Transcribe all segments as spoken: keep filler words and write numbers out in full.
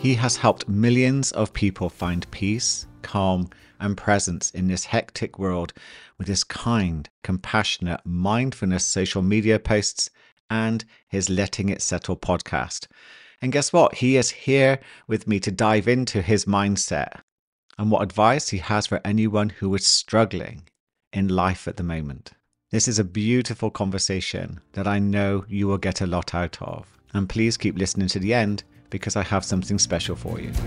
He has helped millions of people find peace, calm, and presence in this hectic world with his kind, compassionate mindfulness social media posts and his Letting It Settle podcast. And guess what? He is here with me to dive into his mindset and what advice he has for anyone who is struggling in life at the moment. This is a beautiful conversation that I know you will get a lot out of. And please keep listening to the end because I have something special for you.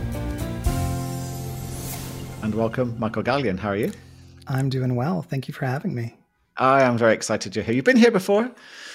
And welcome, Michael Gallion. How are you? I'm doing well. Thank you for having me. I am very excited you're here. You've been here before.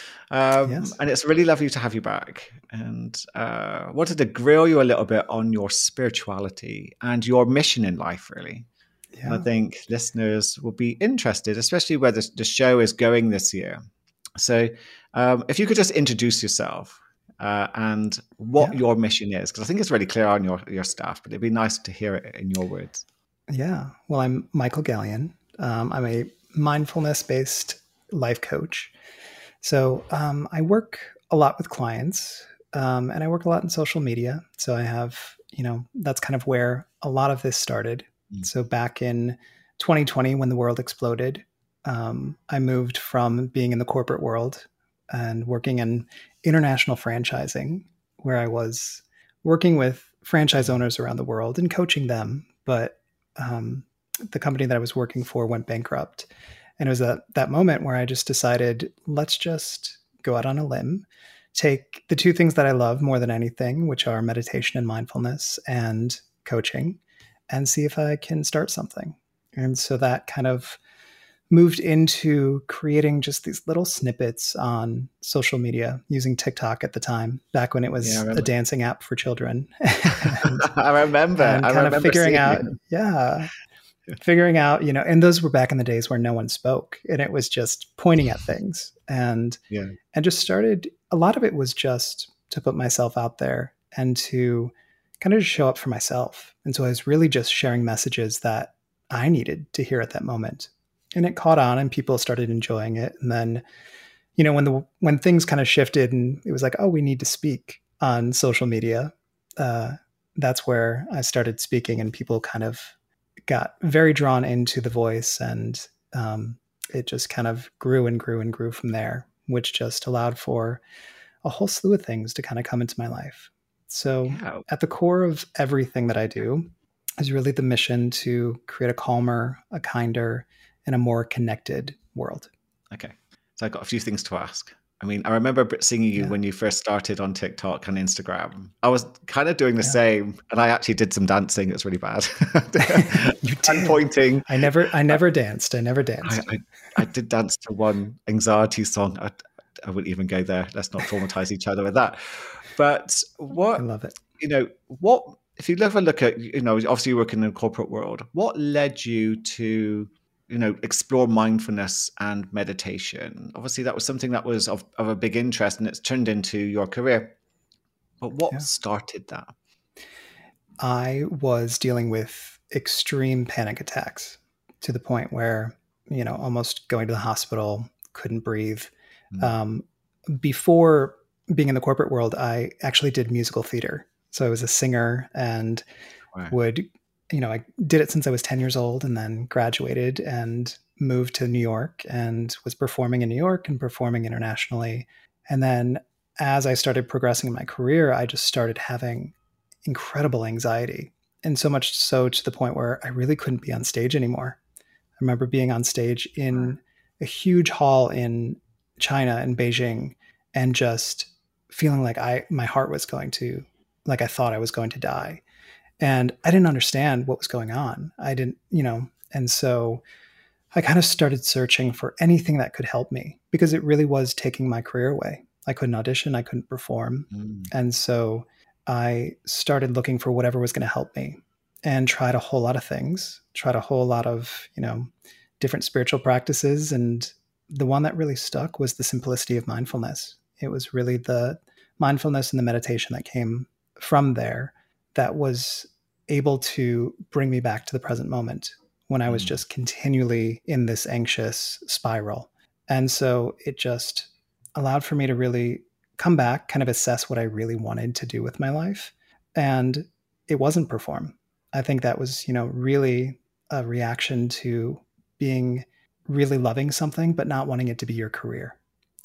Um, yes. And it's really lovely to have you back. And uh, wanted to grill you a little bit on your spirituality and your mission in life, really. Yeah. I think listeners will be interested, especially where the, the show is going this year. So um, if you could just introduce yourself uh, and what Yeah. your mission is, because I think it's really clear on your, your staff, but it'd be nice to hear it in your words. Yeah. Well, I'm Michael Gallion. Um, I'm a mindfulness-based life coach. So um, I work a lot with clients um, and I work a lot in social media. So I have, you know, that's kind of where a lot of this started. Mm. So back in twenty twenty, when the world exploded, um, I moved from being in the corporate world and working in international franchising, where I was working with franchise owners around the world and coaching them. But um, the company that I was working for went bankrupt. And it was at that moment where I just decided, let's just go out on a limb, take the two things that I love more than anything, which are meditation and mindfulness and coaching, and see if I can start something. And so that kind of moved into creating just these little snippets on social media using TikTok at the time, back when it was Yeah, a dancing app for children. and, I remember. And I kind remember of figuring out, it. yeah, figuring out, you know, and those were back in the days where no one spoke and it was just pointing at things and, yeah. and just started, a lot of it was just to put myself out there and to kind of just show up for myself. And so I was really just sharing messages that I needed to hear at that moment. And it caught on and people started enjoying it. And then, you know, when the when things kind of shifted and it was like, oh, we need to speak on social media, uh, that's where I started speaking and people kind of got very drawn into the voice. And um, it just kind of grew and grew and grew from there, which just allowed for a whole slew of things to kind of come into my life. So Yeah. At the core of everything that I do is really the mission to create a calmer, a kinder, and a more connected world. Okay. So I've got a few things to ask. I mean, I remember seeing you Yeah. when you first started on TikTok and Instagram. I was kind of doing the Yeah. same, and I actually did some dancing. It was really bad. You and did. pointing. I never, I never danced. I never danced. I, I, I did dance to one anxiety song. I, I wouldn't even go there. Let's not traumatize each other with that. But what, I love it. you know, what, if you ever look at, you know, obviously you work in the corporate world, what led you to, you know, explore mindfulness and meditation? Obviously that was something that was of, of a big interest and it's turned into your career. But what Yeah. started that? I was dealing with extreme panic attacks to the point where, you know, almost going to the hospital, couldn't breathe. Mm. Um, before being in the corporate world, I actually did musical theater. So I was a singer and Wow. would, you know, I did it since I was ten years old and then graduated and moved to New York and was performing in New York and performing internationally. And then as I started progressing in my career, I just started having incredible anxiety. And so much so to the point where I really couldn't be on stage anymore. I remember being on stage in a huge hall in China, in Beijing, and just feeling like I, my heart was going to, like I thought I was going to die. And I didn't understand what was going on. I didn't, you know, and so I kind of started searching for anything that could help me because it really was taking my career away. I couldn't audition, I couldn't perform. Mm. And so I started looking for whatever was going to help me and tried a whole lot of things, tried a whole lot of, you know, different spiritual practices. And the one that really stuck was the simplicity of mindfulness. It was really the mindfulness and the meditation that came from there that was able to bring me back to the present moment when I was Mm. just continually in this anxious spiral. And so it just allowed for me to really come back, kind of assess what I really wanted to do with my life. And it wasn't perform. I think that was, you know, really a reaction to being really loving something, but not wanting it to be your career.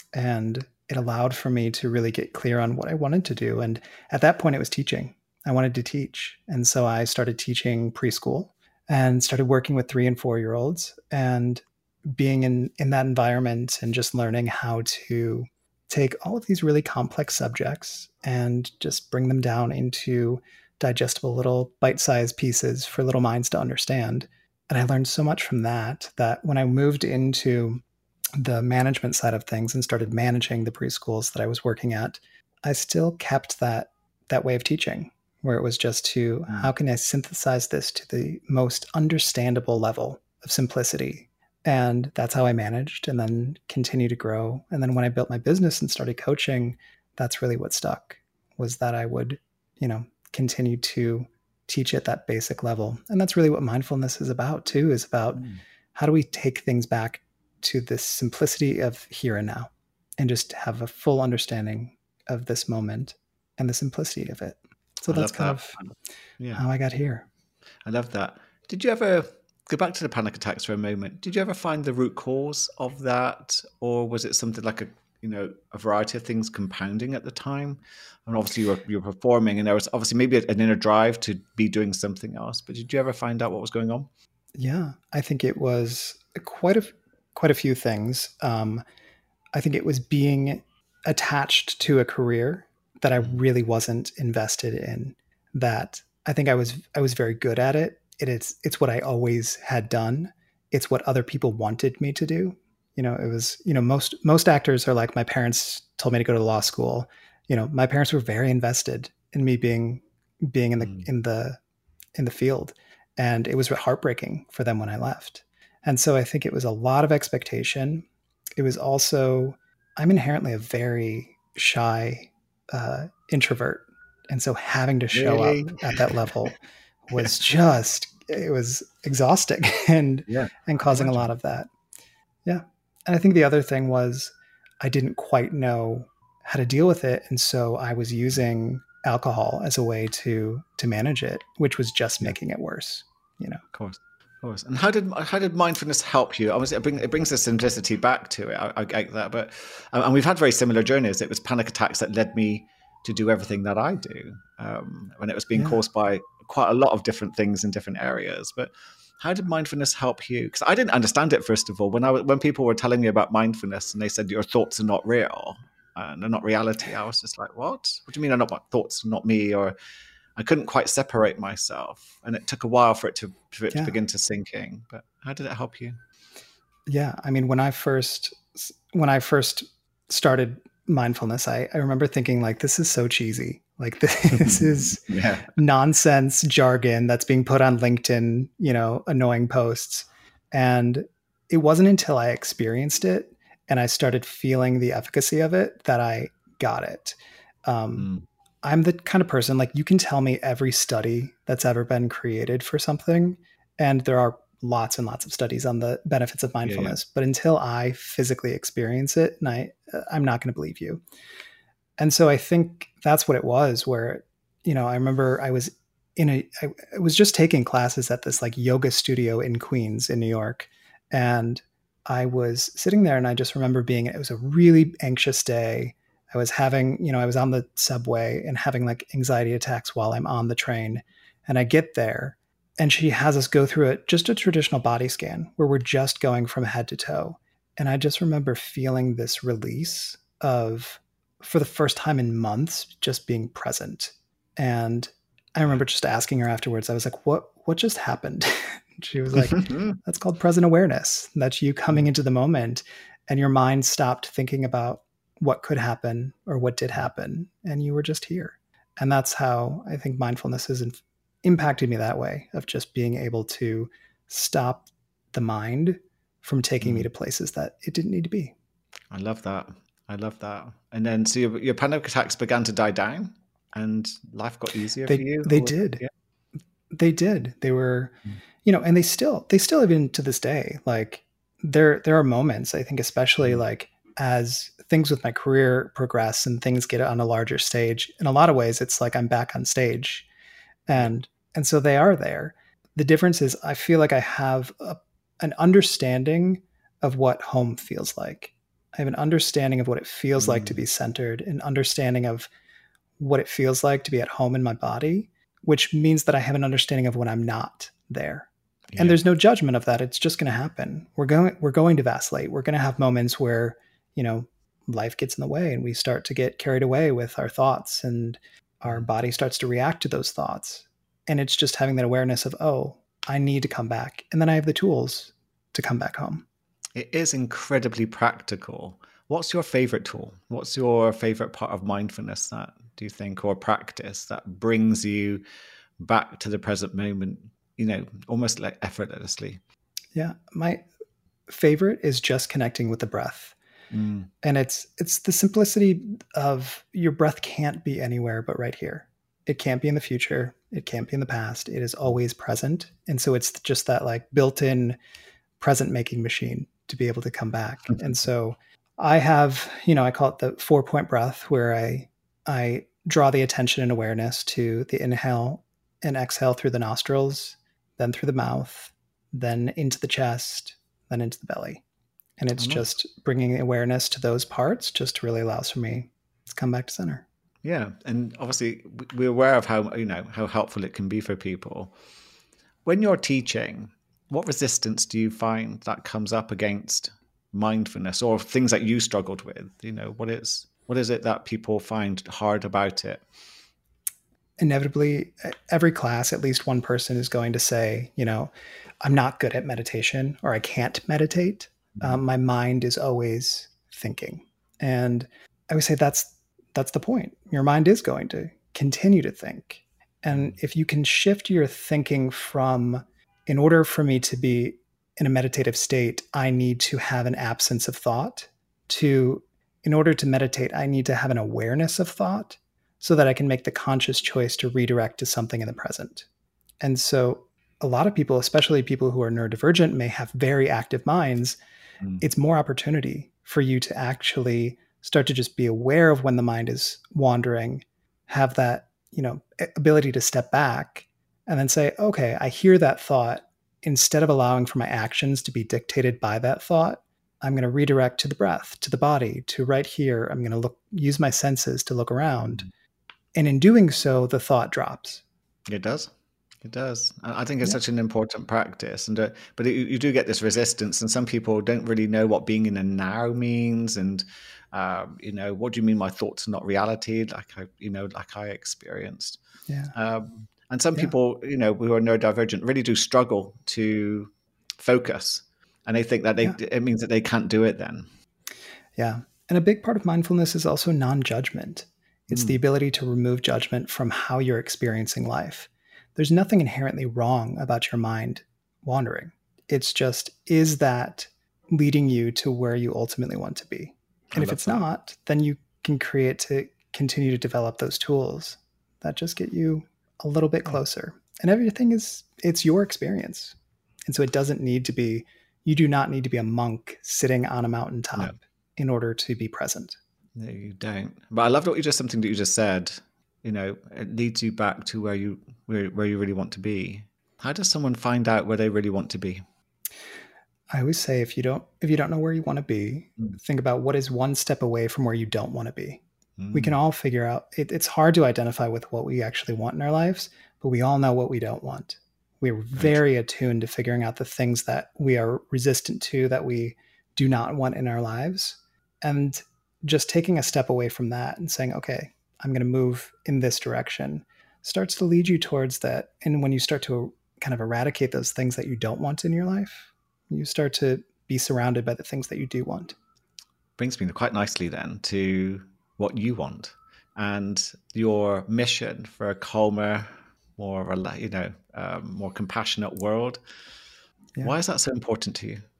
And it allowed for me to really get clear on what I wanted to do. And at that point, it was teaching. I wanted to teach. And so I started teaching preschool and started working with three and four year olds and being in, in that environment and just learning how to take all of these really complex subjects and just bring them down into digestible little bite-sized pieces for little minds to understand. And I learned so much from that, that when I moved into the management side of things and started managing the preschools that I was working at, I still kept that that way of teaching, where it was just to, mm. how can I synthesize this to the most understandable level of simplicity? And that's how I managed and then continued to grow. And then when I built my business and started coaching, that's really what stuck, was that I would, you know, continue to teach at that basic level. And that's really what mindfulness is about too, is about mm. how do we take things back to this simplicity of here and now and just have a full understanding of this moment and the simplicity of it. So I that's kind that. of yeah. how I got here. I love that. Did you ever go back to the panic attacks for a moment? Did you ever find the root cause of that? Or was it something like a, you know, a variety of things compounding at the time? And obviously you were, you were performing and there was obviously maybe an inner drive to be doing something else, but did you ever find out what was going on? Yeah, I think it was quite a, quite a few things. Um, I think it was being attached to a career that I really wasn't invested in, that I think I was, I was very good at it. It is, it's what I always had done. It's what other people wanted me to do. You know, it was, you know, most, most actors are like, my parents told me to go to law school. You know, my parents were very invested in me being, being in the, mm. in the, in the field. And it was heartbreaking for them when I left. And so I think it was a lot of expectation. It was also, I'm inherently a very shy uh, introvert. And so having to show really? up at that level was just, it was exhausting and, yeah, and causing a lot of that. Yeah. And I think the other thing was I didn't quite know how to deal with it. And so I was using alcohol as a way to, to manage it, which was just making it worse, you know. Of course. Of course. And how did how did mindfulness help you? Obviously, it, bring, it brings the simplicity back to it. I, I get that, but and we've had very similar journeys. It was panic attacks that led me to do everything that I do, um, when it was being yeah. caused by quite a lot of different things in different areas. But how did mindfulness help you? Because I didn't understand it first of all. When I when people were telling me about mindfulness and they said your thoughts are not real and they're not reality, I was just like, what? What do you mean? Are not my thoughts, not me? Or I couldn't quite separate myself, and it took a while for it to for it yeah. to begin to sink in. But how did it help you? Yeah, I mean, when I first when I first started mindfulness, I, I remember thinking like, this is so cheesy. Like this is yeah. nonsense jargon that's being put on LinkedIn, you know, annoying posts. And it wasn't until I experienced it and I started feeling the efficacy of it that I got it. Um, mm. I'm the kind of person, like, you can tell me every study that's ever been created for something, and there are lots and lots of studies on the benefits of mindfulness, yeah, yeah. but until I physically experience it, and I, I'm not going to believe you. And so I think that's what it was, where, you know, I remember I was in a, I, I was just taking classes at this like yoga studio in Queens in New York. And I was sitting there and I just remember being, it was a really anxious day. I was having, you know, I was on the subway and having like anxiety attacks while I'm on the train. And I get there and she has us go through it, just a traditional body scan where we're just going from head to toe. And I just remember feeling this release of, for the first time in months, just being present. And I remember just asking her afterwards, I was like, what, what just happened? She was like, that's called present awareness. That's you coming into the moment and your mind stopped thinking about what could happen or what did happen. And you were just here. And that's how I think mindfulness has in- impacted me that way, of just being able to stop the mind from taking mm. me to places that it didn't need to be. I love that. I love that. And then so your, your panic attacks began to die down and life got easier they, for you? They or, did. Yeah. They did. They were, mm. you know, and they still, they still even to this day, like there, there are moments, I think, especially mm. like as things with my career progress and things get on a larger stage, in a lot of ways, it's like I'm back on stage Yeah. And and so they are there. The difference is I feel like I have a, an understanding of what home feels like. I have an understanding of what it feels like to Mm, be centered, an understanding of what it feels like to be at home in my body, which means that I have an understanding of when I'm not there. And yeah. there's no judgment of that. It's just going to happen. We're going we're going to vacillate. We're going to have moments where, you know, life gets in the way and we start to get carried away with our thoughts and our Mm. body starts to react to those thoughts. And it's just having that awareness of, oh, I need to come back. And then I have the tools to come back home. It is incredibly practical. What's your favorite tool? What's your favorite part of mindfulness that do you think, or practice that brings you back to the present moment, you know, almost like effortlessly? Yeah. My favorite is just connecting with the breath. Mm, And it's it's the simplicity of your breath can't be anywhere but right here. It can't be in the future. It can't be in the past. It is always present. And so it's just that like built-in present making machine to be able to come back. And so I have, you know, I call it the four point breath where I I draw the attention and awareness to the inhale and exhale through the nostrils, then through the mouth, then into the chest, then into the belly. And I it's love. just bringing awareness to those parts just really allows for me to come back to center. Yeah, and obviously w- we're aware of how, you know, how helpful it can be for people. When you're teaching, what resistance do you find that comes up against mindfulness, or things that you struggled with? You know, what is what is it that people find hard about it? Inevitably, e- every class, at least one person is going to say, you know, I'm not good at meditation or I can't meditate. Mhm. Um, my mind is always thinking. And I would say that's that's the point. Your mind is going to continue to think. And Mm. if you can shift your thinking from, in order for me to be in a meditative state, I need to have an absence of thought, to, in order to meditate, I need to have an awareness of thought so that I can make the conscious choice to redirect to something in the present. And so a lot of people, especially people who are neurodivergent, may have very active minds. Mm. It's more opportunity for you to actually start to just be aware of when the mind is wandering, have that, you know, ability to step back and then say, okay, I hear that thought. Instead of allowing for my actions to be dictated by that thought, I'm going to redirect to the breath, to the body, to right here. I'm going to look, use my senses to look around. And in doing so, the thought drops. It does. It does. I I think it's Yeah. such an important practice, and uh, but it, you do get this resistance, and some people don't really know what being in a now means, and um, you know, what do you mean my thoughts are not reality? Like I, you know, like I experienced. Yeah. Um, and some Yeah. people, you know, who are neurodivergent really do struggle to focus, and they think that they Yeah. it means that they can't do it then. Yeah. And a big part of mindfulness is also non judgment. It's the Mm, ability to remove judgment from how you're experiencing life. There's nothing inherently wrong about your mind wandering. It's just, is that leading you to where you ultimately want to be? I And if love it's that. not, then you can create to continue to develop those tools that just get you a little bit Yeah. closer. And everything is, it's your experience. And so it doesn't need to be, you do not need to be a monk sitting on a No. mountaintop in order to be present. No, you don't. But I loved what you just something that you just said. You know, it leads you back to where you where where you really want to be. How does someone find out where they really want to be? I always say if you don't if you don't know where you want to be, Mm. think about what is one step away from where you don't want to be. We can Mm. all figure out it, it's hard to identify with what we actually want in our lives, but we all know what we don't want. We're Very true. very attuned to figuring out the things that we are resistant to, that we do not want in our lives. And just taking a step away from that and saying, okay, I'm going to move in this direction starts to lead you towards that. And when you start to kind of eradicate those things that you don't want in your life, you start to be surrounded by the things that you do want. Brings me quite nicely then to what you want and your mission for a calmer, more rela- you know, um, more compassionate world. Yeah. Why is that so important to you?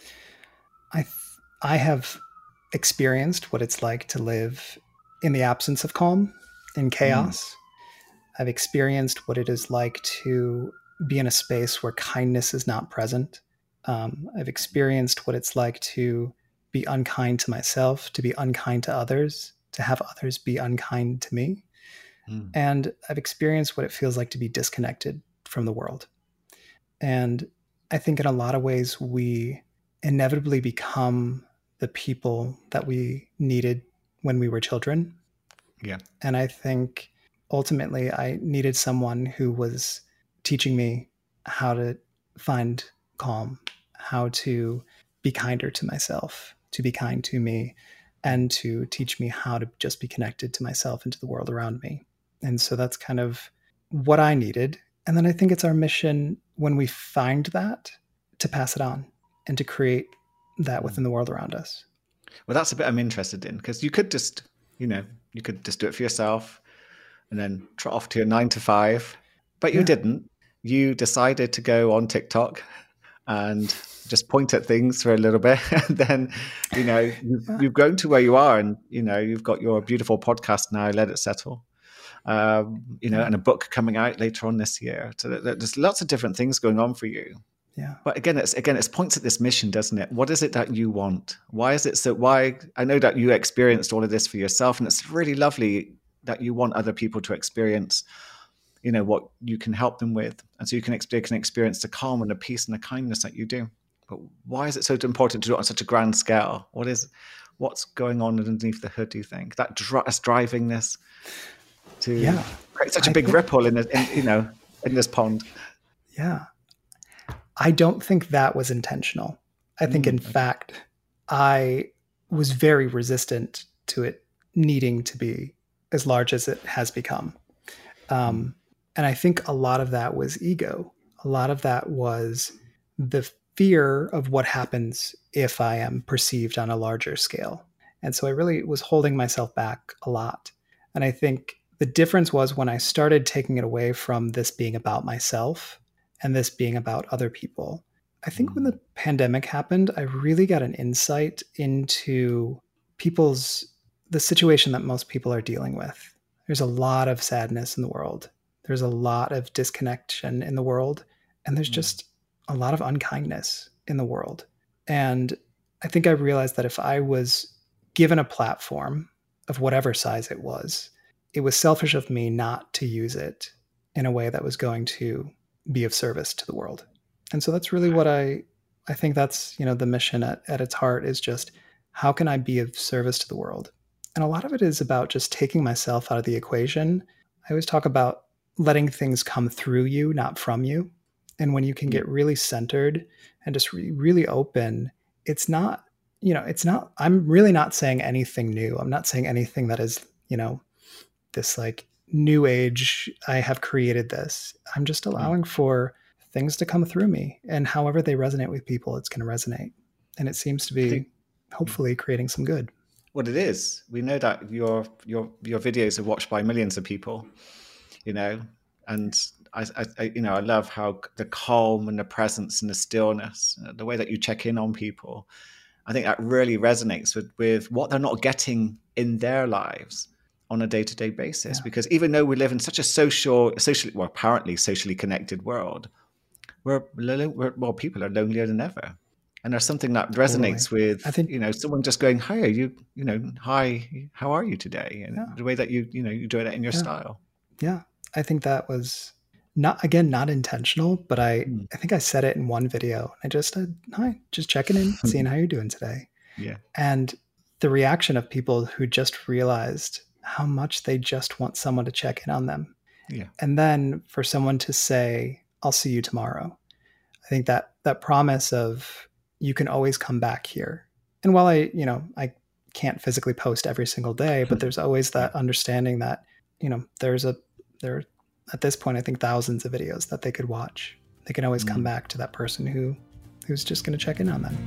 I th- I have experienced what it's like to live in the absence of calm, in Mm. chaos. I've experienced what it is like to be in a space where kindness is not present. Um, I've experienced what it's like to be unkind to myself, to be unkind to others, to have others be unkind to me. Mm. And I've experienced what it feels like to be disconnected from the world. And I think in a lot of ways, we inevitably become the people that we needed when we were children. Yeah. And I think ultimately I needed someone who was teaching me how to find calm, how to be kinder to myself, to be kind to me, and to teach me how to just be connected to myself and to the world around me. And so that's kind of what I needed. And then I think it's our mission when we find that to pass it on and to create that within the world around us. Well, that's a bit I'm interested in, because you could just, you know, you could just do it for yourself and then trot off to your nine to five, but you Yeah. didn't. You decided to go on TikTok and just point at things for a little bit. And then, you know, you've, Yeah. you've grown to where you are, and, you know, you've got your beautiful podcast now, Let It Settle, um, you know, Yeah. and a book coming out later on this year. So there's lots of different things going on for you. Yeah. But again, it's again, it's points at this mission, doesn't it? What is it that you want? Why is it so? Why? I know that you experienced all of this for yourself, and it's really lovely that you want other people to experience, you know, what you can help them with, and so you can, they can experience the calm and the peace and the kindness that you do. But why is it so important to do it on such a grand scale? What is, what's going on underneath the hood? Do you think that that's driving this to Yeah. create such a I big think- ripple in, in, you know, in this pond? Yeah. I don't think that was intentional. I think, Mm, in okay. fact, I was very resistant to it needing to be as large as it has become. Um, Mm. And I think a lot of that was ego. A lot of that was the fear of what happens if I am perceived on a larger scale. And so I really was holding myself back a lot. And I think the difference was when I started taking it away from this being about myself and this being about other people. I think when the pandemic happened, I really got an insight into people's, the situation that most people are dealing with. There's a lot of sadness in the world. There's a lot of disconnection in the world. And there's Mm. just a lot of unkindness in the world. And I think I realized that if I was given a platform of whatever size it was, it was selfish of me not to use it in a way that was going to be of service to the world. And so that's really what I, I think that's, you know, the mission at, at its heart is just, how can I be of service to the world? And a lot of it is about just taking myself out of the equation. I always talk about letting things come through you, not from you. And when you can get really centered and just re- really open, it's not, you know, it's not, I'm really not saying anything new. I'm not saying anything that is, you know, this like new age, I have created this. I'm just allowing for things to come through me, and however they resonate with people, it's going to resonate. And it seems to be hopefully creating some good. What it is, we know that your your your videos are watched by millions of people, you know, and I, I, I you know I love how the calm and the presence and the stillness, uh, the way that you check in on people, I think that really resonates with with what they're not getting in their lives on a day-to-day basis. Yeah. Because even though we live in such a social, socially, well, apparently socially connected world, we're, we're well, people are lonelier than ever. And there's something that resonates Totally. with, I think- you know, someone just going, "Hi, are you, you know, hi, how are you today?" And Yeah. the way that you, you know, you do it in your Yeah. style. Yeah. I think that was not, again, not intentional, but I, Mm. I think I said it in one video. I just said, hi, just checking in, seeing how you're doing today. Yeah. And the reaction of people who just realized how much they just want someone to check in on them. Yeah. And then for someone to say, I'll see you tomorrow. I think that that promise of you can always come back here. And while I, you know, I can't physically post every single day, but there's always that understanding that, you know, there's a, there, at this point, I think thousands of videos that they could watch. They can always come back to that person who, who's just going to check in on them.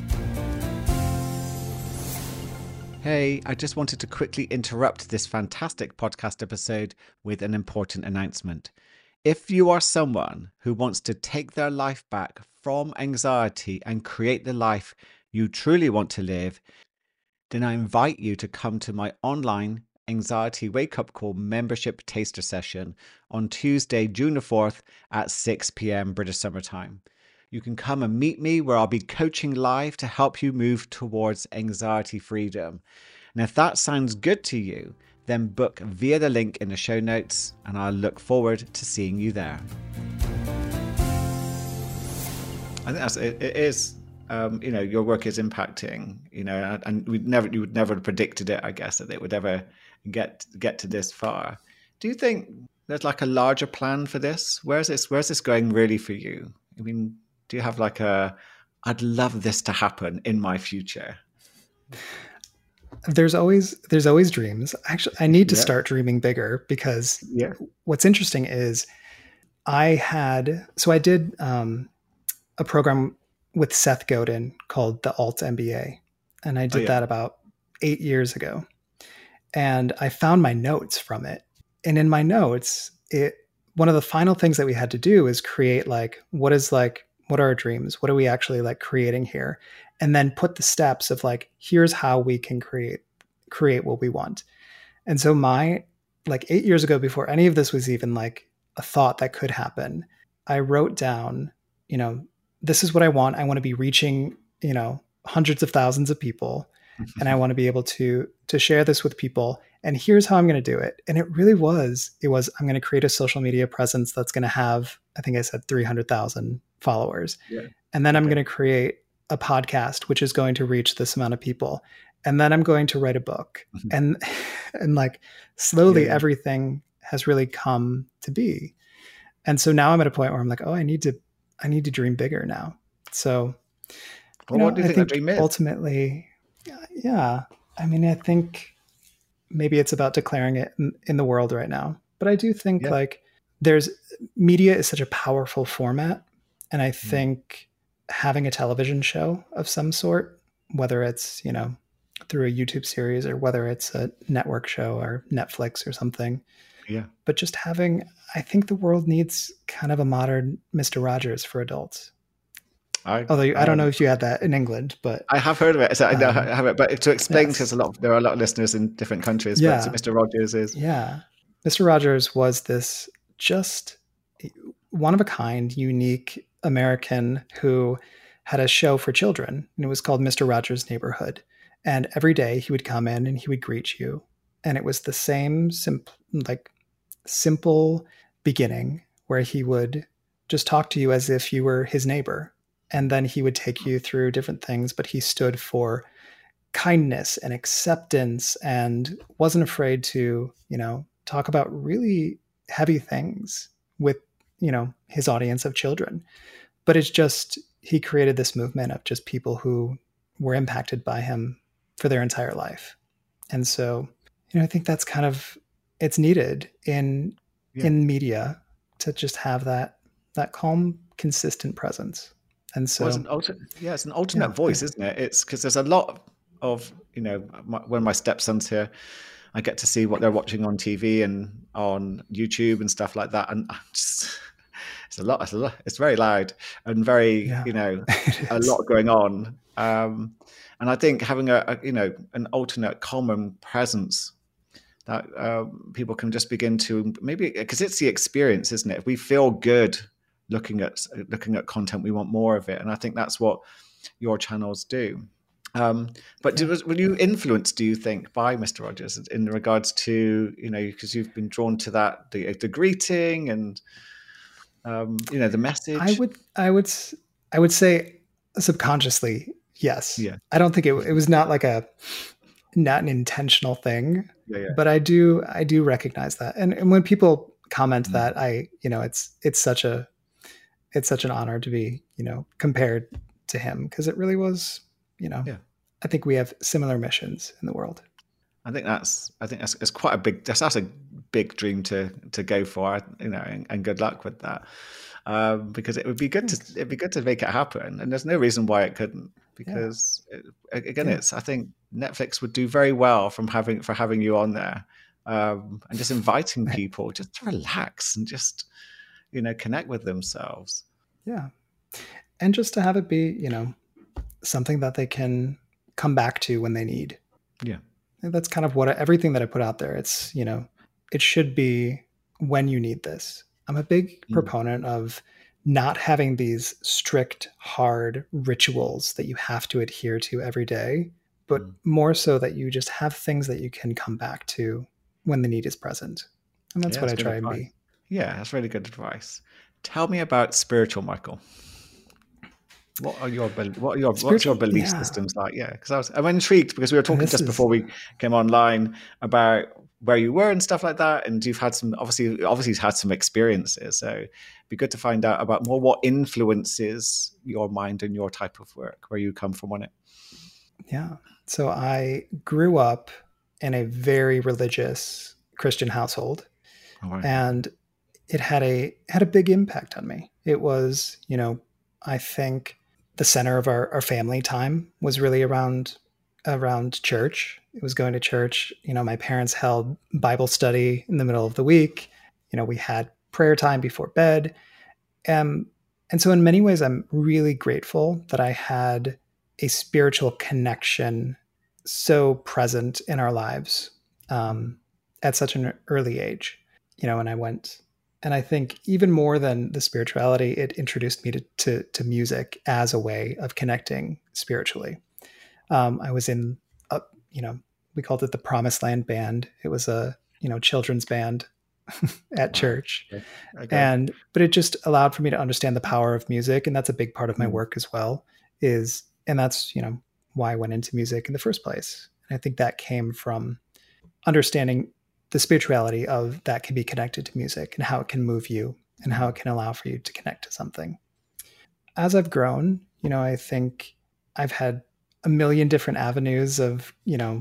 Hey, I just wanted to quickly interrupt this fantastic podcast episode with an important announcement. If you are someone who wants to take their life back from anxiety and create the life you truly want to live, then I invite you to come to my online Anxiety Wake Up Call membership taster session on Tuesday, June the fourth at six p.m. British Summer Time. You can come and meet me where I'll be coaching live to help you move towards anxiety freedom. And if that sounds good to you, then book via the link in the show notes, and I'll look forward to seeing you there. I think that's it, it is. Um, you know, your work is impacting. You know, and we never you would never have predicted it, I guess, that it would ever get get to this far. Do you think there's like a larger plan for this? Where's this? Where's this going really for you? I mean, do you have like a, I'd love this to happen in my future? There's always there's always dreams. Actually, I need to Yeah. start dreaming bigger, because Yeah. what's interesting is I had so I did um, a program with Seth Godin called the Alt M B A, and I did Oh, yeah. that about eight years ago. And I found my notes from it, and in my notes, it one of the final things that we had to do is create like what is like what are our dreams? What are we actually like creating here? And then put the steps of like, here's how we can create, create what we want. And so my, like eight years ago, before any of this was even like a thought that could happen, I wrote down, you know, this is what I want. I want to be reaching, you know, hundreds of thousands of people. And I want to be able to, to share this with people. And here's how I'm going to do it. And it really was, it was, I'm going to create a social media presence that's going to have, I think I said three hundred thousand followers. Yeah. And then I'm Okay. going to create a podcast, which is going to reach this amount of people. And then I'm going to write a book. Mhm. And, and like slowly Yeah. everything has really come to be. And so now I'm at a point where I'm like, oh, I need to, I need to dream bigger now. So, Well, you know, what do you I think, think that dream is? ultimately, yeah, I mean, I think maybe it's about declaring it in, in the world right now. But I do think Yeah. like there's media is such a powerful format. And I think having a television show of some sort, whether it's, you know, through a YouTube series or whether it's a network show or Netflix or something, Yeah. but just having, I think the world needs kind of a modern Mister Rogers for adults. I, Although I, I don't know if you had that in England, but I have heard of it. So I know Um, I have it, but to explain, yes. because a lot of, there are a lot of listeners in different countries. Yeah. But so Mister Rogers is yeah, Mister Rogers was this just one of a kind, unique American who had a show for children, and it was called Mister Rogers' Neighborhood. And every day he would come in and he would greet you, and it was the same simple, like simple beginning where he would just talk to you as if you were his neighbor, and then he would take you through different things. But he stood for kindness and acceptance and wasn't afraid to, you know, talk about really heavy things with, you know, his audience of children. But it's just, he created this movement of just people who were impacted by him for their entire life. And so, you know, I think that's kind of, it's needed in, Yeah. in media to just have that, that calm, consistent presence. And so, well, it's an alter, yeah, it's an alternate Yeah. voice, isn't it? It's because there's a lot of, you know, my, when my stepson's here, I get to see what they're watching on T V and on YouTube and stuff like that, and I'm just, it's a lot. It's a lot. It's very loud and very, Yeah. you know, It a is. lot going on. Um, and I think having a, a, you know, an alternate common presence that um, people can just begin to maybe, because it's the experience, isn't it? If we feel good looking at looking at content, we want more of it, and I think that's what your channels do. Um, but Yeah. do, were you influenced, do you think, by Mister Rogers in regards to, you know, because you've been drawn to that, the, the greeting and, um, you know, the message? I would, I would, s- I would say subconsciously, yes. Yeah. I don't think it, it was not like a, not an intentional thing, Yeah, yeah. but I do, I do recognize that. And, and when people comment Mm. that, I, you know, it's, it's such a, it's such an honor to be, you know, compared to him, because it really was, you know, Yeah. I think we have similar missions in the world. I think that's, I think that's, it's quite a big, that's, that's a big dream to, to go for, you know, and, and good luck with that. Um, because it would be good Thanks. to, it'd be good to make it happen. And there's no reason why it couldn't, because it, again, Yeah. it's, I think Netflix would do very well from having, for having you on there, um, and just inviting Right. people just to relax and just, you know, connect with themselves. Yeah. And just to have it be, you know, something that they can come back to when they need. Yeah. And that's kind of what I, everything that I put out there. It's, you know, it should be when you need this. I'm a big Mm. proponent of not having these strict, hard rituals that you have to adhere to every day, but Mm. more so that you just have things that you can come back to when the need is present. And that's Yeah, what that's I good try and advice. be. Yeah, that's really good advice. Tell me about spiritual, Michael. What are your bel- what are your what's your Spiritual, belief yeah. systems like? Yeah, because I was I'm intrigued because we were And talking this just is, before we came online about where you were and stuff like that, and you've had some obviously obviously you've had some experiences. So it'd be good to find out about more what influences your mind and your type of work, where you come from on it. yeah. So I grew up in a very religious Christian household, All right. and it had a had a big impact on me. It was, you know, I think the center of our, our family time was really around around church. It was going to church. You know, my parents held Bible study in the middle of the week. You know, we had prayer time before bed. Um, and so in many ways I'm really grateful that I had a spiritual connection so present in our lives um, at such an early age. You know, and I went and I think even more than the spirituality, it introduced me to, to, to music as a way of connecting spiritually. Um, I was in, a, you know, we called it the Promised Land Band. It was a, you know, children's band at Wow. church. Okay. Okay. And, but it just allowed for me to understand the power of music. And that's a big part of my Mm. work as well is, and that's, you know, why I went into music in the first place. And I think that came from understanding the spirituality of that can be connected to music and how it can move you and how it can allow for you to connect to something. As I've grown, you know, I think I've had a million different avenues of, you know,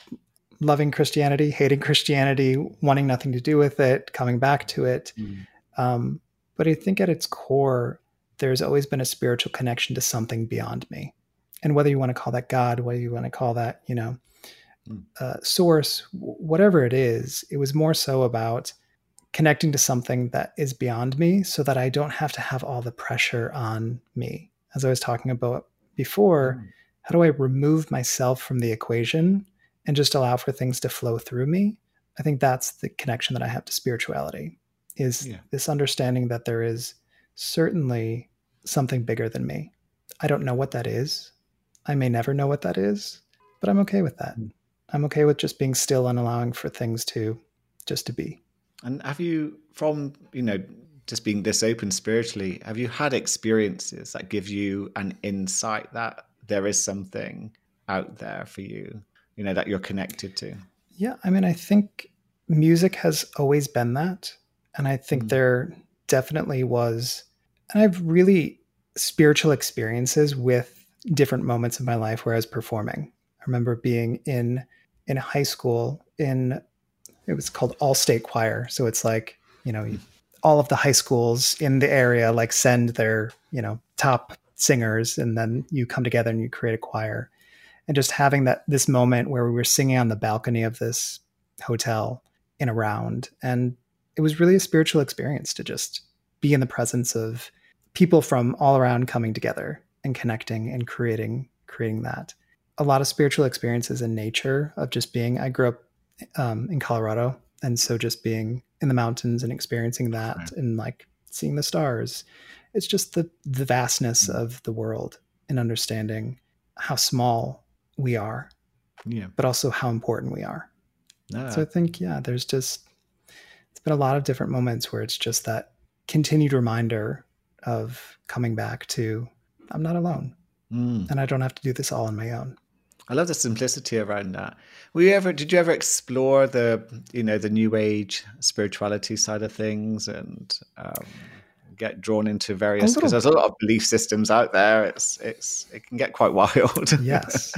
loving Christianity, hating Christianity, wanting nothing to do with it, coming back to it. Mm. Um, but I think at its core, there's always been a spiritual connection to something beyond me. And whether you want to call that God, whether you want to call that, you know, Mm. uh, source, whatever it is, it was more so about connecting to something that is beyond me so that I don't have to have all the pressure on me. As I was talking about before, Mm. how do I remove myself from the equation and just allow for things to flow through me? I think that's the connection that I have to spirituality, is Yeah. this understanding that there is certainly something bigger than me. I don't know what that is. I may never know what that is, but I'm okay with that. Mm. I'm okay with just being still and allowing for things to just to be. And have you, from, you know, just being this open spiritually, have you had experiences that give you an insight that there is something out there for you, you know, that you're connected to? Yeah, I mean, I think music has always been that. And I think Mm. there definitely was, and I have really spiritual experiences with different moments of my life where I was performing. I remember being in in high school in, it was called All State Choir. So it's like, you know, you, all of the high schools in the area like send their, you know, top singers, and then you come together and you create a choir. And just having that this moment where we were singing on the balcony of this hotel in a round, and it was really a spiritual experience to just be in the presence of people from all around coming together and connecting and creating creating that. A lot of spiritual experiences in nature of just being, I grew up um, in Colorado, and so just being in the mountains and experiencing that Right. and like seeing the stars, it's just the the vastness of the world and understanding how small we are, Yeah. but also how important we are. No. So I think, yeah, there's just, it's been a lot of different moments where it's just that continued reminder of coming back to, I'm not alone, Mm. and I don't have to do this all on my own. I love the simplicity around that. Were you ever, did you ever explore the, you know, the new age spirituality side of things and um, get drawn into A various, because little, there's a lot of belief systems out there. It's, it's, it can get quite wild. yes,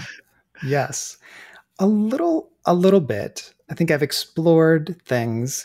yes, a little, a little bit. I think I've explored things.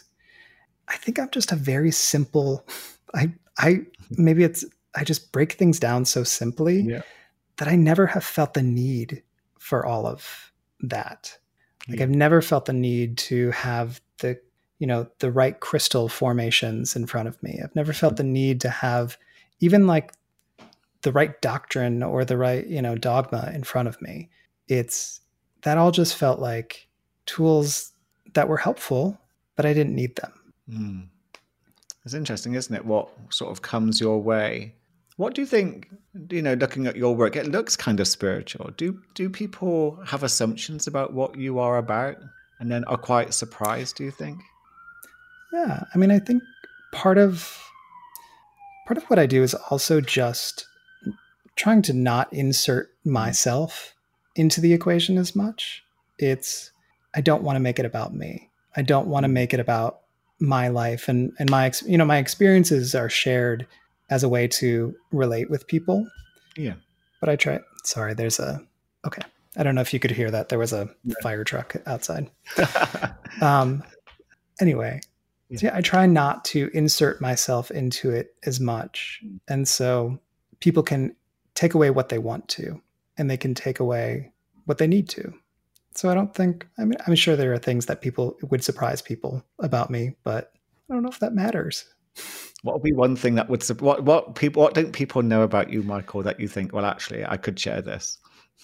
I think I'm just a very simple, I, I, maybe it's, I just break things down so simply Yeah. that I never have felt the need for all of that. Like Yeah. I've never felt the need to have the, you know, the right crystal formations in front of me. I've never felt the need to have even like the right doctrine or the right, you know, dogma in front of me. It's, that all just felt like tools that were helpful, but I didn't need them. Mm. It's interesting, isn't it? What sort of comes your way? What do you think, you know, looking at your work, it looks kind of spiritual. Do do people have assumptions about what you are about? and then are quite surprised, do you think? Yeah. I mean, I think part of part of what I do is also just trying to not insert myself into the equation as much. It's I don't want to make it about me. I don't want to make it about my life and and my you know my experiences are shared as a way to relate with people. Yeah. But I try. Sorry, there's a okay. I don't know if you could hear that. There was a yeah. fire truck outside. um. Anyway, yeah. So yeah, I try not to insert myself into it as much, and so people can take away what they want to, and they can take away what they need to. So I don't think, I mean, I'm sure there are things that people would surprise people about me, but I don't know if that matters. What would be one thing that would, what, what people, what don't people know about you, Michael, that you think, well, actually, I could share this?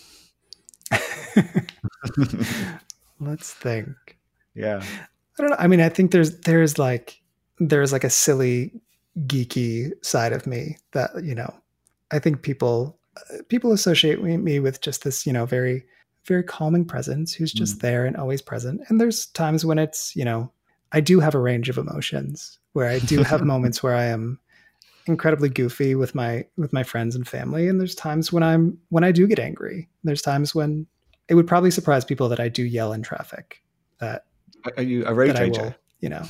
Let's think. Yeah. I don't know. I mean, I think there's, there's like, there's like a silly, geeky side of me that, you know, I think people, people associate me with just this, you know, very, very calming presence who's just mm. there and always present. And there's times when it's, you know, I do have a range of emotions where I do have moments where I am incredibly goofy with my, with my friends and family. And there's times when I'm, when I do get angry. There's times when it would probably surprise people that I do yell in traffic. That are you a rage rager? You know,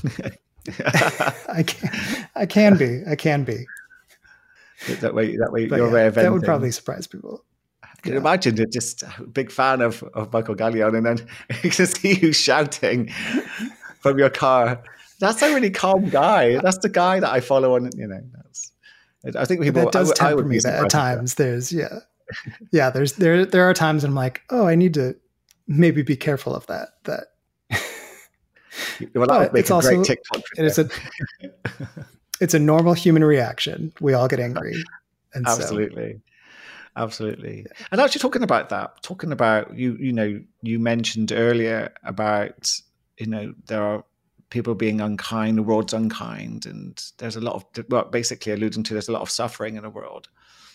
I can, I can be, I can be. That way, that way, but your yeah, way of that would probably surprise people. Can you yeah. imagine it? Just a big fan of, of Michael Gallion, and then you just see you shouting from your car. That's a really calm guy. That's the guy that I follow on. You know, that's, I think people. That does I, temper I would me. That at times, that. there's yeah, yeah. There's there there are times I'm like, oh, I need to maybe be careful of that. That. Well, that would make it's a also, great TikTok. It's a it's a normal human reaction. We all get angry. And Absolutely. So, Absolutely. And actually talking about that, talking about you, you know, you mentioned earlier about, you know, there are people being unkind, the world's unkind, and there's a lot of, well, basically alluding to there's a lot of suffering in the world.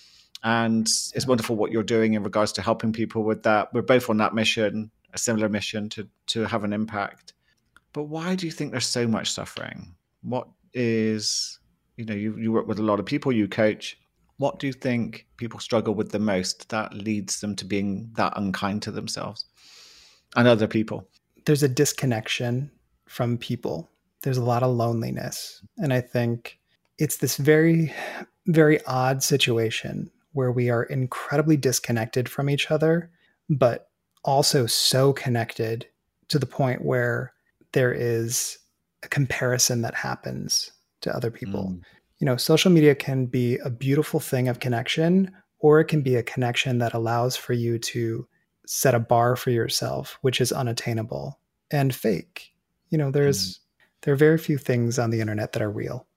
And it's yeah. wonderful what you're doing in regards to helping people with that. We're both on that mission, a similar mission to to have an impact. But why do you think there's so much suffering? What is, you know, you, you work with a lot of people, you coach. What do you think people struggle with the most that leads them to being that unkind to themselves and other people? There's a disconnection from people. There's a lot of loneliness. And I think it's this very, very odd situation where we are incredibly disconnected from each other, but also so connected to the point where there is a comparison that happens to other people. Mm. You know, social media can be a beautiful thing of connection, or it can be a connection that allows for you to set a bar for yourself, which is unattainable and fake. You know, there's, mm. there are very few things on the internet that are real.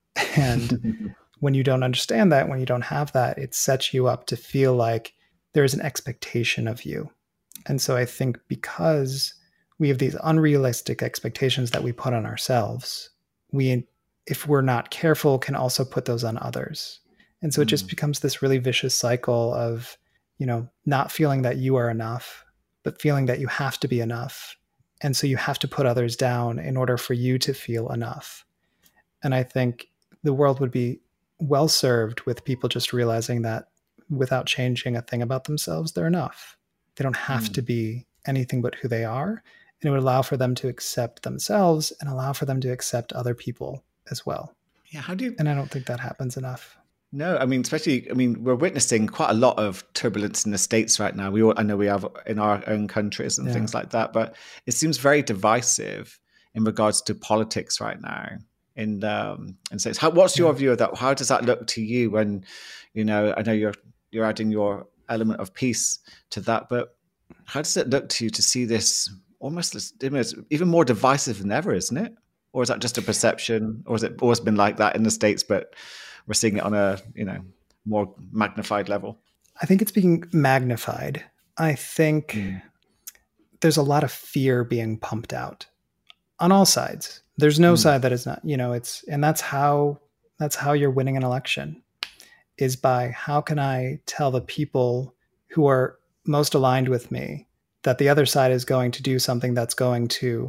And when you don't understand that, when you don't have that, it sets you up to feel like there's an expectation of you. And so I think because we have these unrealistic expectations that we put on ourselves, we, if we're not careful, can also put those on others. And so it just becomes this really vicious cycle of, you know, not feeling that you are enough, but feeling that you have to be enough. And so you have to put others down in order for you to feel enough. And I think the world would be well served with people just realizing that without changing a thing about themselves, they're enough. They don't have mm. to be anything but who they are. And it would allow for them to accept themselves and allow for them to accept other people as well. Yeah, how do you... And I don't think that happens enough. No, I mean, especially, I mean, we're witnessing quite a lot of turbulence in the States right now. We all, I know we have in our own countries and yeah. things like that, but it seems very divisive in regards to politics right now. In um, in States, how, what's your yeah. view of that? How does that look to you when, you know, I know you're you're adding your element of peace to that, but how does it look to you to see this almost even more divisive than ever, isn't it? Or is that just a perception, or has it always been like that in the States, but we're seeing it on a, you know, more magnified level? I think it's being magnified. I think mm. there's a lot of fear being pumped out on all sides. There's no mm. side that is not, you know, it's, and that's how, that's how you're winning an election, is by how can I tell the people who are most aligned with me that the other side is going to do something that's going to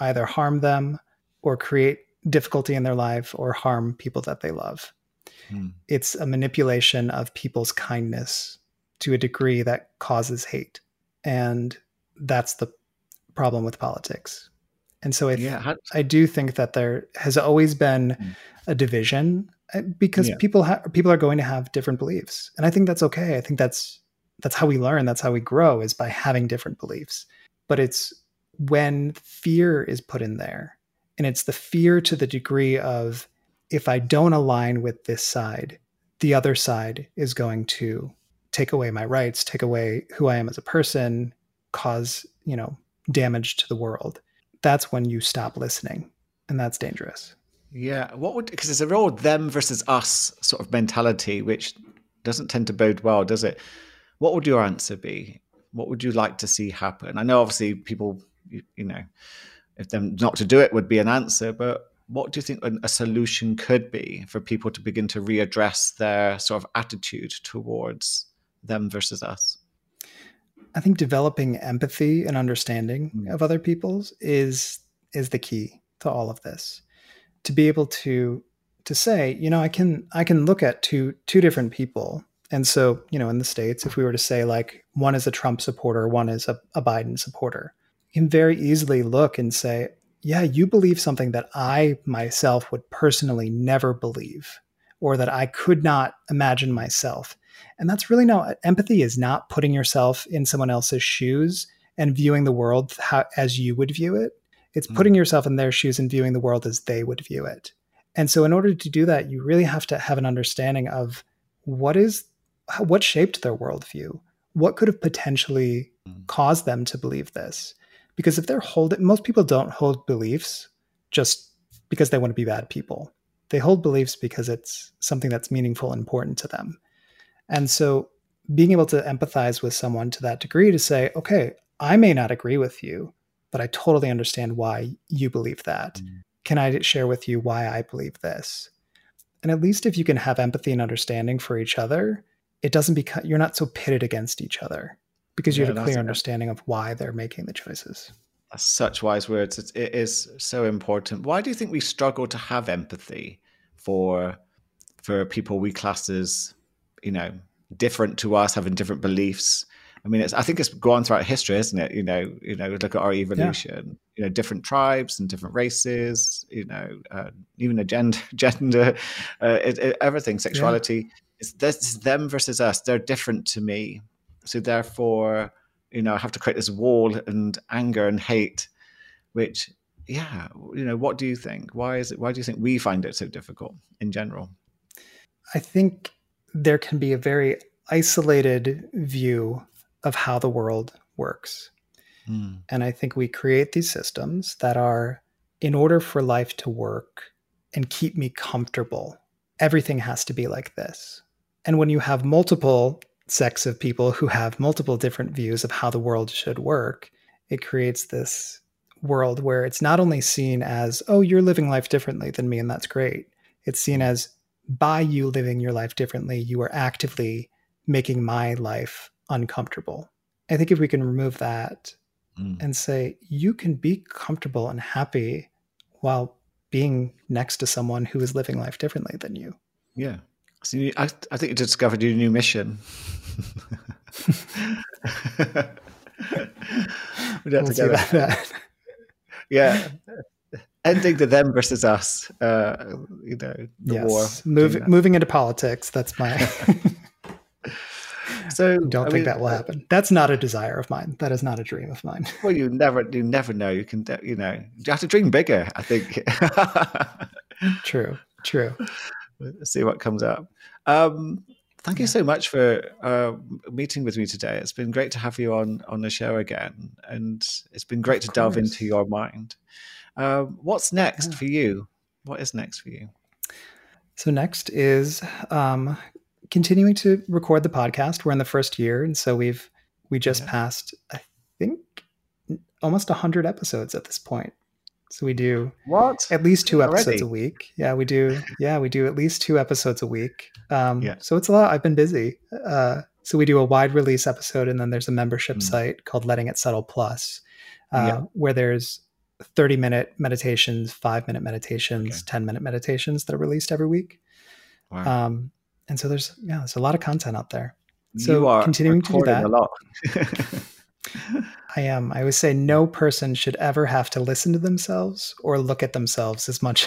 either harm them or create difficulty in their life or harm people that they love. Hmm. It's a manipulation of people's kindness to a degree that causes hate. And that's the problem with politics. And so I, th- yeah, I do think that there has always been hmm. a division because yeah. people ha- people are going to have different beliefs. And I think that's okay. I think that's that's how we learn. That's how we grow, is by having different beliefs. But it's when fear is put in there, and it's the fear to the degree of, if I don't align with this side, the other side is going to take away my rights, take away who I am as a person, cause, you know, damage to the world. That's when you stop listening, and that's dangerous. Yeah. What would, because it's a real them versus us sort of mentality, which doesn't tend to bode well, does it? What would your answer be? What would you like to see happen? I know obviously people, you, you know, if them not to do it would be an answer, but what do you think a solution could be for people to begin to readdress their sort of attitude towards them versus us? I think developing empathy and understanding mm. of other people's is is the key to all of this. To be able to to say, you know, I can I can look at two two different people. And so, you know, in the States, if we were to say like one is a Trump supporter, one is a, a Biden supporter, you can very easily look and say, yeah, you believe something that I myself would personally never believe, or that I could not imagine myself. And that's really not, empathy is not putting yourself in someone else's shoes and viewing the world how, as you would view it. It's mm. putting yourself in their shoes and viewing the world as they would view it. And so in order to do that, you really have to have an understanding of what is, what shaped their worldview? What could have potentially mm. caused them to believe this? Because if they're holding, most people don't hold beliefs just because they want to be bad people. They hold beliefs because it's something that's meaningful and important to them. And so being able to empathize with someone to that degree to say, okay, I may not agree with you, but I totally understand why you believe that. Mm. Can I share with you why I believe this? And at least if you can have empathy and understanding for each other, it doesn't become, you're not so pitted against each other because you yeah, have a clear understanding of why they're making the choices. That's such wise words. It, it is so important. Why do you think we struggle to have empathy for for people we class as, you know, different to us, having different beliefs? I mean, it's, I think it's gone throughout history, isn't it? You know, you know, look at our evolution. Yeah. You know, different tribes and different races. You know, uh, even a gender, gender, uh, it, it, everything, sexuality. Yeah. It's this them versus us. They're different to me, so therefore, you know, I have to create this wall and anger and hate. Which, yeah, you know, what do you think? Why is it? Why do you think we find it so difficult in general? I think there can be a very isolated view of how the world works. Mm. And I think we create these systems that are, in order for life to work and keep me comfortable, everything has to be like this. And when you have multiple sects of people who have multiple different views of how the world should work, it creates this world where it's not only seen as, oh, you're living life differently than me, and that's great. It's seen as, by you living your life differently, you are actively making my life uncomfortable. I think if we can remove that mm. and say, you can be comfortable and happy while being next to someone who is living life differently than you. Yeah. So you, I, I think you discovered your new mission. We'd have we'll to get that. that. Yeah. Ending the them versus us, uh, you know, the yes. war. Move, moving into politics. That's my... So don't I think mean, that will happen. That's not a desire of mine. That is not a dream of mine. Well, you never, you never know. You can, you know, you have to dream bigger, I think. True, true. Let's see what comes up. Um, thank yeah. you so much for uh, meeting with me today. It's been great to have you on on the show again, and it's been great of to course. delve into your mind. Um, what's next yeah. for you? What is next for you? So next is um, continuing to record the podcast. We're in the first year, and so we've we just yeah. passed, I think, almost one hundred episodes at this point. So we do what at least two Already? episodes a week. Yeah, we do. Yeah, we do at least two episodes a week. Um, yeah. So it's a lot. I've been busy. Uh, so we do a wide release episode, and then there's a membership mm. site called Letting It Settle Plus, uh, yeah. where there's thirty minute meditations, five minute meditations, Okay. ten minute meditations that are released every week. Wow. Um, and so there's, yeah, there's a lot of content out there. So You are continuing to do recording that. a lot. I am. I always say no person should ever have to listen to themselves or look at themselves as much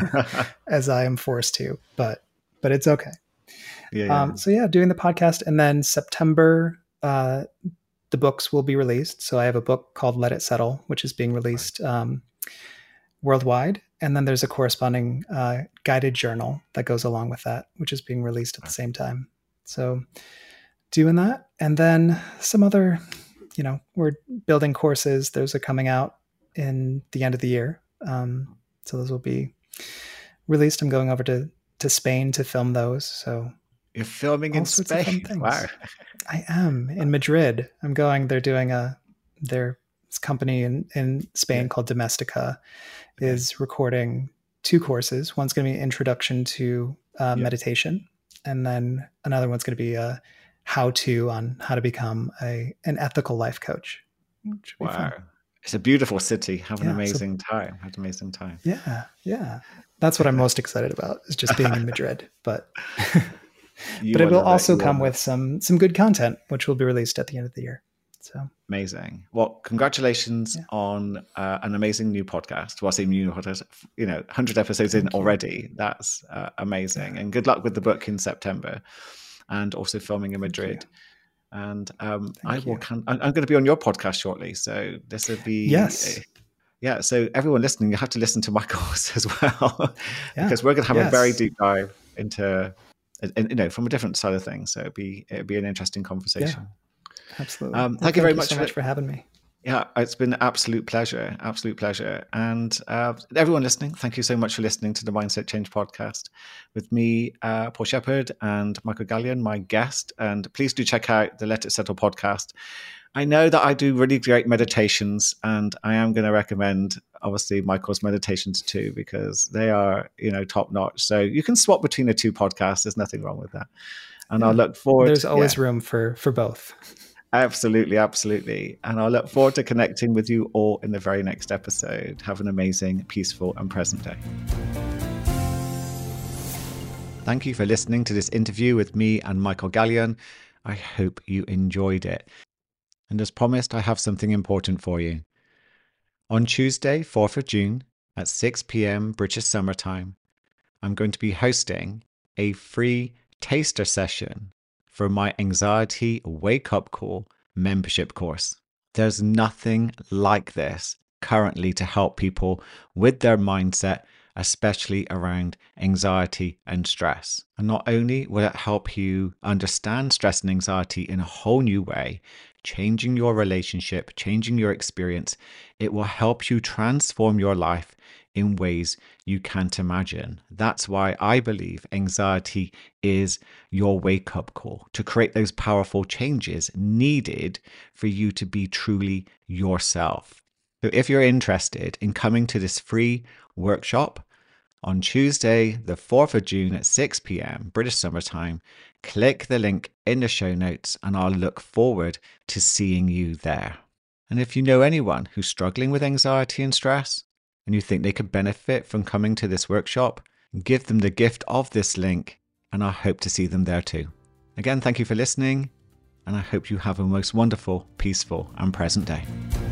as I am forced to, but, but it's okay. Yeah, yeah. Um, so yeah, doing the podcast, and then September, uh, the books will be released. So I have a book called Let It Settle, which is being released um, worldwide. And then there's a corresponding uh, guided journal that goes along with that, which is being released at the same time. So doing that. And then some other, you know, we're building courses. Those are coming out in the end of the year. Um, so those will be released. I'm going over to, to Spain to film those. So you're filming in Spain. Wow. I am in Madrid. I'm going, they're doing a, their company in, in Spain yeah. called Domestika okay. is recording two courses. One's going to be an introduction to uh, yeah. meditation. And then another one's going to be a how-to on how to become a an ethical life coach. Wow. Fun. It's a beautiful city. Have an yeah, amazing so, time. Have an amazing time. Yeah. Yeah. That's what I'm most excited about, is just being in Madrid. But but it will also come with some some good content, which will be released at the end of the year. So amazing. Well, congratulations yeah. on uh, an amazing new podcast. Well, I say new podcast, you know, one hundred episodes Thank in you. already. That's uh, amazing. Yeah. And good luck with the book in September, and also filming in Madrid. And um, I will. Can, I'm, I'm going to be on your podcast shortly, so this will be yes. Uh, yeah. So everyone listening, you have to listen to Michael's as well, yeah. because we're going to have yes. a very deep dive into, and you know, from a different side of things. So it'd be it'd be an interesting conversation. Yeah. Absolutely. Um, well, thank, thank you very you much so for, much for having me. Yeah, it's been an absolute pleasure, absolute pleasure. And uh, everyone listening, thank you so much for listening to the Mindset Change podcast with me, uh, Paul Shepherd, and Michael Gallion, my guest. And please do check out the Let It Settle podcast. I know that I do really great meditations, and I am going to recommend, obviously, Michael's meditations too, because they are, you know, top notch. So you can swap between the two podcasts. There's nothing wrong with that. And yeah. I'll look forward. There's always yeah. room for for both. Absolutely, absolutely. And I look forward to connecting with you all in the very next episode. Have an amazing, peaceful, and present day. Thank you for listening to this interview with me and Michael Gallion. I hope you enjoyed it. And as promised, I have something important for you. On Tuesday, fourth of June, at six p.m. British Summer Time, I'm going to be hosting a free taster session for my Anxiety Wake Up Call membership course. There's nothing like this currently to help people with their mindset, especially around anxiety and stress. And not only will it help you understand stress and anxiety in a whole new way, changing your relationship, changing your experience, it will help you transform your life in ways you can't imagine. That's why I believe anxiety is your wake-up call to create those powerful changes needed for you to be truly yourself. So if you're interested in coming to this free workshop on Tuesday, the fourth of June at six p.m. British Summer Time, click the link in the show notes and I'll look forward to seeing you there. And if you know anyone who's struggling with anxiety and stress, and you think they could benefit from coming to this workshop, give them the gift of this link, and I hope to see them there too. Again, thank you for listening, and I hope you have a most wonderful, peaceful, and present day.